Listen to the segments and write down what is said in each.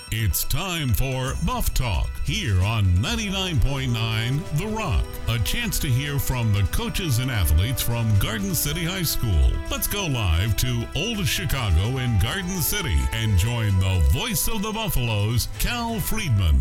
It's time for Buff Talk here on 99.9 The Rock. A chance to hear from the coaches and athletes from Garden City High School. Let's go live to Old Chicago in Garden City and join the voice of the Buffaloes, Cal Friedman.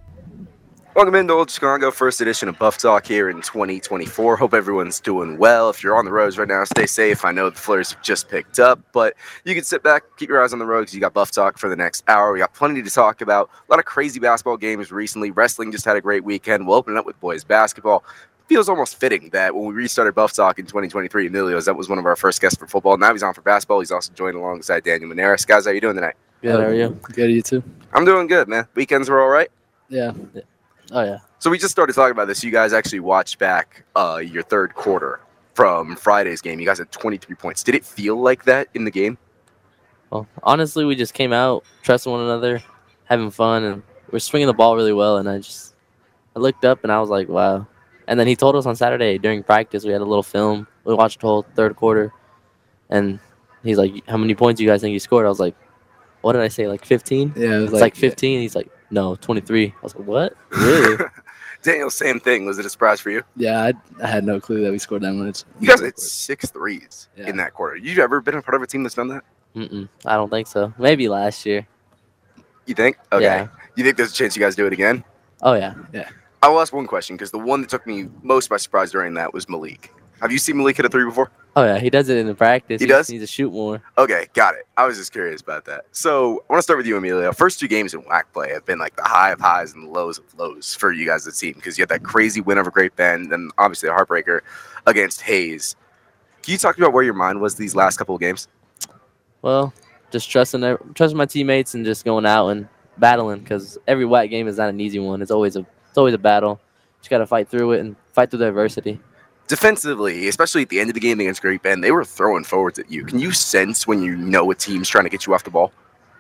Welcome into Old Chicago, first edition of Buff Talk here in 2024. Hope everyone's doing well. If you're on the roads right now, stay safe. I know the Flares have just picked up, but you can sit back, keep your eyes on the road because you got Buff Talk for the next hour. We got plenty to talk about. A lot of crazy basketball games recently. Wrestling just had a great weekend. We'll open it up with boys basketball. Feels almost fitting that when we restarted Buff Talk in 2023, Emilio, that was one of our first guests for football. Now he's on for basketball. He's also joined alongside Daniel Maneras. Guys, how you doing tonight? Good, how are you? Good, you too? I'm doing good, man. Weekends were all right? Yeah. Oh, yeah. So we just started talking about this. You guys actually watched back your third quarter from Friday's game. You guys had 23 points. Did it feel like that in the game? Well, honestly, we just came out, trusting one another, having fun, and we're swinging the ball really well. And I looked up, and I was like, wow. And then he told us on Saturday during practice, we had a little film. We watched the whole third quarter. And he's like, how many points do you guys think you scored? I was like, what did I say, like 15? Yeah, it was like 15. Yeah. He's like, no, 23. I was like, what? Really? Daniel, same thing. Was it a surprise for you? Yeah, I had no clue that we scored that much. You guys had 6 threes in that quarter. You ever been a part of a team that's done that? I don't think so. Maybe last year. You think? Okay. Yeah. You think there's a chance you guys do it again? Oh, yeah. Yeah. I will ask one question because the one that took me most by surprise during that was Malik. Have you seen Malik hit a three before? Oh, yeah. He does it in the practice. He does? He needs to shoot more. Okay, got it. I was just curious about that. So I want to start with you, Emilio. First 2 games in WAC play have been like the high of highs and the lows of lows for you guys as a team because you had that crazy win over Great Bend and obviously a heartbreaker against Hayes. Can you talk about where your mind was these last couple of games? Well, just trusting my teammates and just going out and battling because every WAC game is not an easy one. It's always a battle. Just got to fight through it and fight through the adversity. Defensively, especially at the end of the game against Great Bend, they were throwing forwards at you. Can you sense when you know a team's trying to get you off the ball?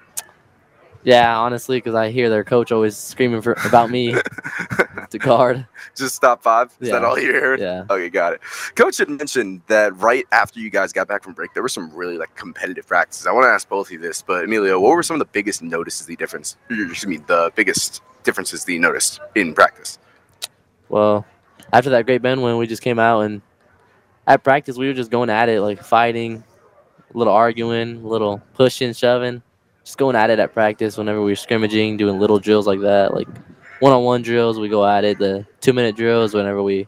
Yeah, honestly, because I hear their coach always screaming about me to guard. Just stop 5? Is that all you heard? Yeah. Okay, got it. Coach had mentioned that right after you guys got back from break, there were some really competitive practices. I want to ask both of you this, but Emilio, what were some of the biggest the biggest differences that you noticed in practice? Well, after that Great Bend win, we just came out and at practice we were just going at it, like fighting, a little arguing, a little pushing, shoving, just going at it at practice whenever we were scrimmaging, doing little drills like that, like one-on-one drills. We go at it. The 2-minute drills whenever we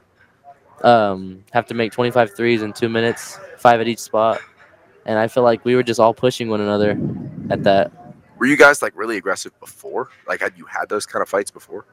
have to make 25 threes in 2 minutes, 5 at each spot. And I feel like we were just all pushing one another at that. Were you guys really aggressive before? Had you had those kind of fights before?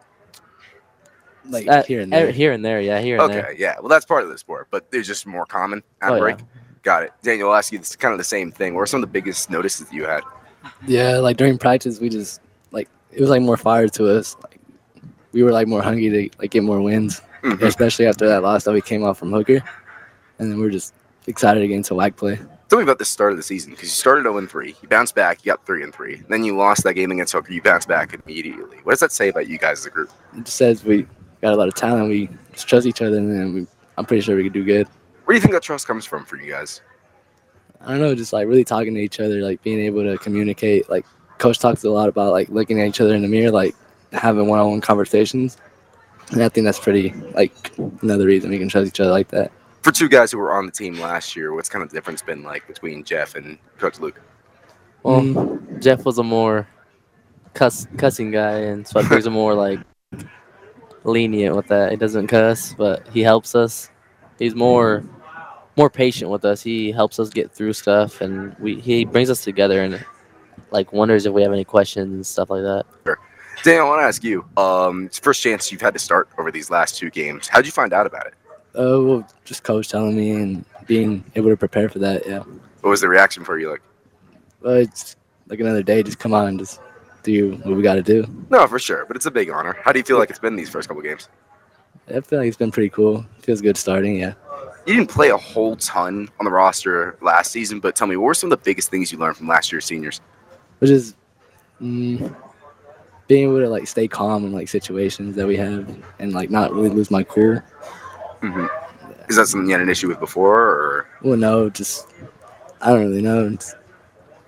Here and there. Here and there, yeah, here and there. Okay, yeah. Well, that's part of the sport, but they're just more common at break. Yeah. Got it. Daniel, I'll ask you this kind of the same thing. What are some of the biggest notices that you had? Yeah, during practice, we just, it was, more fire to us. We were, more hungry to, get more wins, especially after that loss that we came off from Hooker. And then we were just excited to get into WAC play. Tell me about the start of the season, because you started 0-3. You bounced back. You got 3-3. Then you lost that game against Hooker. You bounced back immediately. What does that say about you guys as a group? It just says we got a lot of talent. We just trust each other, and then I'm pretty sure we could do good. Where do you think that trust comes from for you guys? I don't know, just really talking to each other, being able to communicate. Coach talks a lot about looking at each other in the mirror, having one-on-one conversations. And I think that's pretty another reason we can trust each other like that. For 2 guys who were on the team last year, what's kind of the difference been between Jeff and Coach Luke? Well, Jeff was a more cussing guy, and Sweatberg's a more lenient with that. He doesn't cuss, but he helps us. He's more patient with us. He helps us get through stuff, and he brings us together and wonders if we have any questions and stuff like that. Sure. Daniel, I want to ask you. It's the first chance you've had to start over these last 2 games. How'd you find out about it? Well, just coach telling me and being able to prepare for that. Yeah. What was the reaction for you like? Well, it's another day. Just come on and just do what we got to do. No, for sure, but it's a big honor. How do you feel like it's been these first couple games? I feel like it's been pretty cool. Feels good starting. Yeah. You didn't play a whole ton on the roster last season, but tell me, what were some of the biggest things you learned from last year's seniors? Which is being able to stay calm in situations that we have and not really lose my cool. Mm-hmm. Is that something you had an issue with before, or? Well, no, just I don't really know.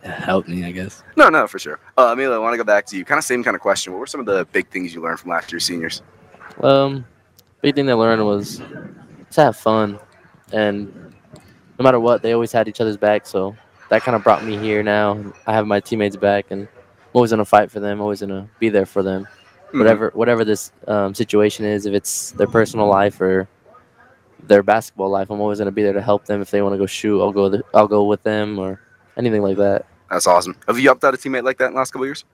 helped me, I guess. No, for sure. Emilio, I want to go back to you. Kind of same kind of question. What were some of the big things you learned from last year's seniors? Big thing I learned was to have fun, and no matter what, they always had each other's back. So that kind of brought me here. Now I have my teammates back, and I'm always gonna fight for them. Always gonna be there for them. Whatever this situation is, if it's their personal life or their basketball life, I'm always gonna be there to help them. If they want to go shoot, I'll go with them or anything like that. That's awesome. Have you helped out a teammate like that in the last couple of years?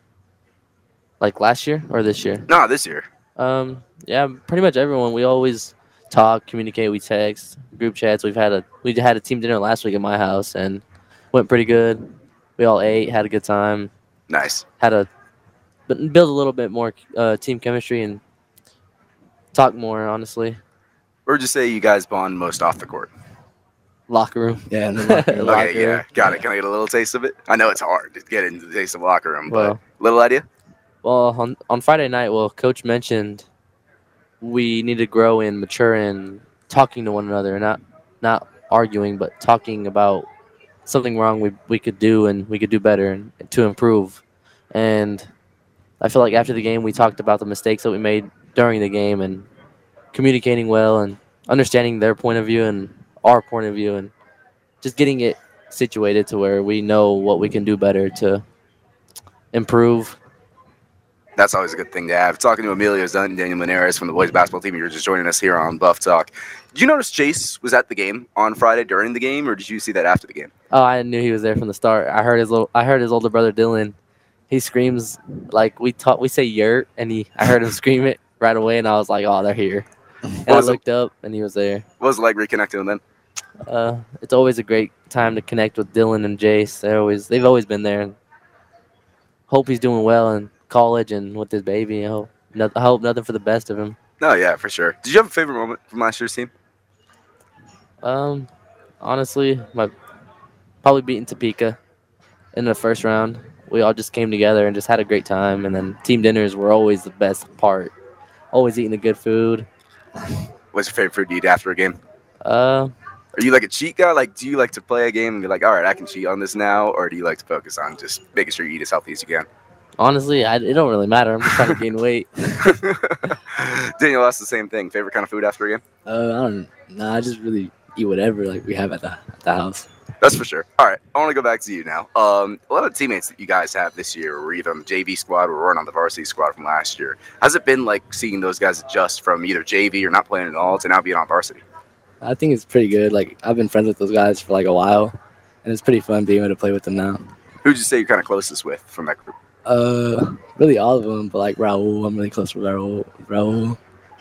Like last year or this year? No, this year. Yeah, pretty much everyone. We always talk, communicate, we text, group chats. We had a team dinner last week at my house and went pretty good. We all ate, had a good time. Nice. But build a little bit more team chemistry and talk more, honestly. Or would you say you guys bond most off the court? Locker room. Yeah, in the locker room. Locker Okay, yeah, room. got it. Can I get a little taste of it? I know it's hard to get into the taste of locker room, but Well- little idea? Well, on Friday night, Coach mentioned we need to grow and mature in talking to one another, not arguing, but talking about something wrong we could do and we could do better and to improve. And I feel like after the game, we talked about the mistakes that we made during the game and communicating well and understanding their point of view and our point of view and just getting it situated to where we know what we can do better to improve. That's always a good thing to have. Talking to Emilio Zunt and Daniel Menares from the boys basketball team, you're just joining us here on Buff Talk. Did you notice Chase was at the game on Friday during the game, or did you see that after the game? Oh, I knew he was there from the start. I heard his older brother Dylan. He screams like we say yurt, and I heard him scream it right away, and I was like, oh, they're here. And I looked up, and he was there. What was it like reconnecting with them? It's always a great time to connect with Dylan and Jace. They've always been there. Hope he's doing well in college and with his baby. I hope nothing for the best of him. No, yeah, for sure. Did you have a favorite moment from last year's team? Honestly, probably beating Topeka in the first round. We all just came together and just had a great time. And then team dinners were always the best part. Always eating the good food. What's your favorite food to eat after a game? Uh, Are you like a cheat guy? Like, do you like to play a game and be like, all right, I can cheat on this now? Or do you like to focus on just making sure you eat as healthy as you can? honestly, it don't really matter. I'm just trying to gain weight. Daniel asked the same thing. Favorite kind of food after a game? I don't know. I just really eat whatever like we have at the house. That's for sure. All right, I want to go back to you now. A lot of teammates that you guys have this year were either on the JV squad or were on the varsity squad from last year. How's it been like seeing those guys adjust from either JV or not playing at all to now being on varsity? I think it's pretty good. Like I've been friends with those guys for like a while, and it's pretty fun being able to play with them now. Who'd you say you're kind of closest with from that group? Really all of them, but like Raul, I'm really close with Raul,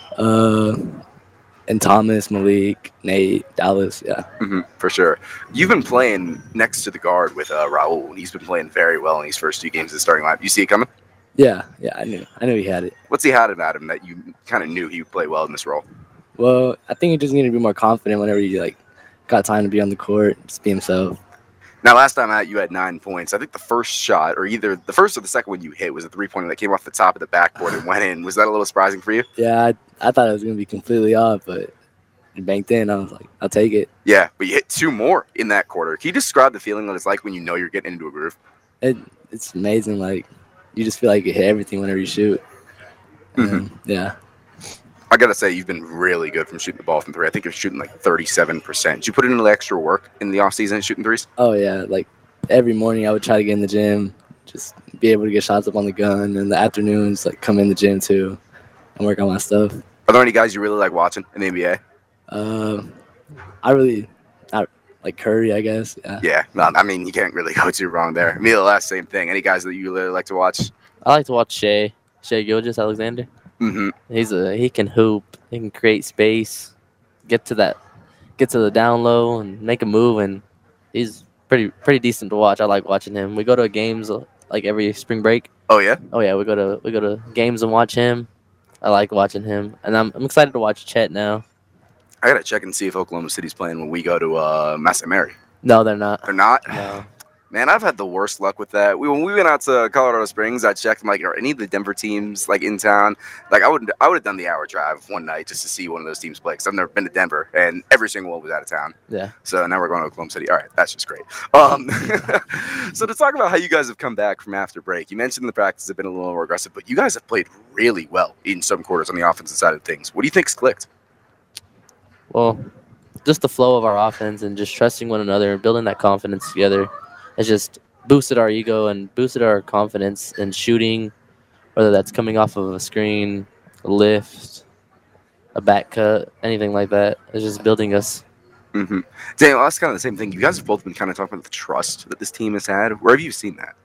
and Thomas, Malik, Nate, Dallas, yeah. For sure. You've been playing next to the guard with Raul, and he's been playing very well in these first 2 games of the starting lineup. You see it coming? Yeah, I knew he had it. What's he had about him that you kind of knew he would play well in this role? Well, I think he just needed to be more confident whenever he like got time to be on the court, just be himself. Now, last time out, you had 9 points. I think the first shot, or either the first or the second one you hit, was a 3-pointer that came off the top of the backboard and went in. Was that a little surprising for you? Yeah, I thought it was gonna be completely off, but it banked in. I was like, I'll take it. Yeah, but you hit 2 more in that quarter. Can you describe the feeling that it's like when you know you're getting into a groove? It's amazing. Like you just feel like you hit everything whenever you shoot. Yeah. I got to say, you've been really good from shooting the ball from 3. I think you're shooting like 37%. Did you put in the extra work in the offseason shooting threes? Oh yeah. Like every morning I would try to get in the gym, just be able to get shots up on the gun, and in the afternoons like come in the gym too and work on my stuff. Are there any guys you really like watching in the NBA? I like Curry, I guess. Yeah. Yeah, no, I mean, you can't really go too wrong there. Emilio, last same thing. Any guys that you really like to watch? I like to watch Shea Gilgeous-Alexander. He can hoop. He can create space, get to the down low and make a move, and he's pretty decent to watch. I like watching him. We go to games like every spring break. Oh yeah. Oh yeah, we go to games and watch him. I like watching him, and I'm excited to watch Chet now. I gotta check and see if Oklahoma City's playing when we go to Massa Mary. No, they're not. They're not. No. Man, I've had the worst luck with that. When we went out to Colorado Springs, I checked, like, are any of the Denver teams, like, in town? Like, I would have done the hour drive one night just to see one of those teams play, because I've never been to Denver, and every single one was out of town. Yeah. So now we're going to Oklahoma City. All right, that's just great. So to talk about how you guys have come back from after break, you mentioned the practices have been a little more aggressive, but you guys have played really well in some quarters on the offensive side of things. What do you think's clicked? Well, just the flow of our offense and just trusting one another and building that confidence together has just boosted our ego and boosted our confidence in shooting, whether that's coming off of a screen, a lift, a back cut, anything like that. It's just building us. Mm-hmm. Daniel, that's kind of the same thing. You guys have both been kind of talking about the trust that this team has had. Where have you seen that?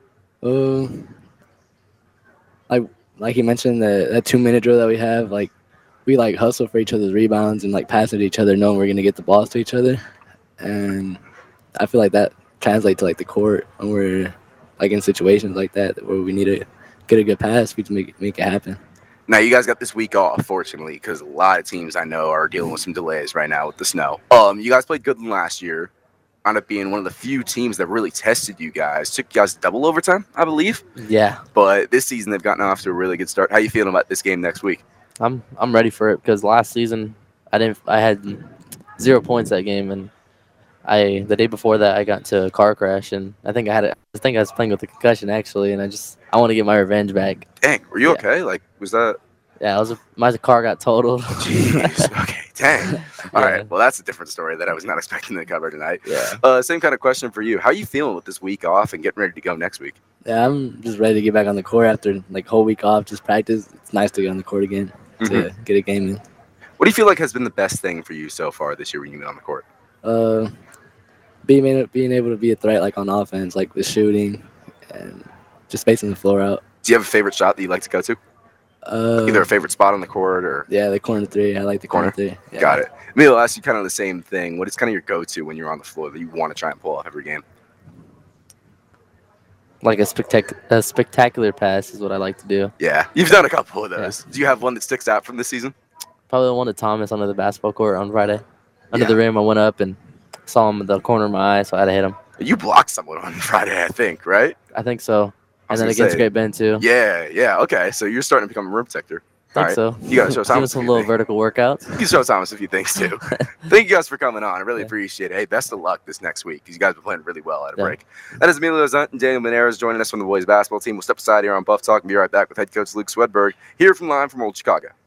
Like you mentioned, that 2-minute drill that we have, like, we like hustle for each other's rebounds and like pass it to each other, knowing we're gonna get the balls to each other. And I feel like that translates to like the court when we're like in situations like that where we need to get a good pass, we can make it happen. Now, you guys got this week off, fortunately, because a lot of teams I know are dealing with some delays right now with the snow. You guys played good last year, ended up being one of the few teams that really tested you guys. Took you guys double overtime, I believe. Yeah. But this season they've gotten off to a really good start. How you feeling about this game next week? I'm ready for it because last season I had 0 points that game, and the day before that I got into a car crash, and I think I was playing with a concussion actually, and I want to get my revenge back. Dang, were you okay? Like, was that? Yeah, my car got totaled. Jeez. Okay. Dang. All right. Well, that's a different story that I was not expecting to cover tonight. Yeah. Same kind of question for you. How are you feeling with this week off and getting ready to go next week? Yeah, I'm just ready to get back on the court after like whole week off, just practice. It's nice to get on the court again to get a game in. What do you feel like has been the best thing for you so far this year when you've been on the court? Being able to be a threat like on offense, like with shooting and just spacing the floor out. Do you have a favorite shot that you like to go to? Either a favorite spot on the court or the corner three. I like the corner three. Yeah. Got it. Maybe I'll ask you kind of the same thing. What is kind of your go-to when you're on the floor that you want to try and pull off every game? Like a spectacular pass is what I like to do. Yeah, you've done a couple of those. Do you have one that sticks out from this season? Probably the one to Thomas under the basketball court on Friday. Under the rim, I went up and saw him in the corner of my eye, so I had to hit him. You blocked someone on Friday, I think, right? I think so. And then against Great Bend, too. Yeah. Okay, so you're starting to become a rim protector. I think so. You got to show Thomas. Doing some little vertical workouts. You can show Thomas a few things, too. Thank you guys for coming on. I really appreciate it. Hey, best of luck this next week because you guys have been playing really well at a break. That is Emilio Zunt and Daniel Maneras joining us from the boys basketball team. We'll step aside here on Buff Talk and be right back with head coach Luke Swedberg here from Old Chicago.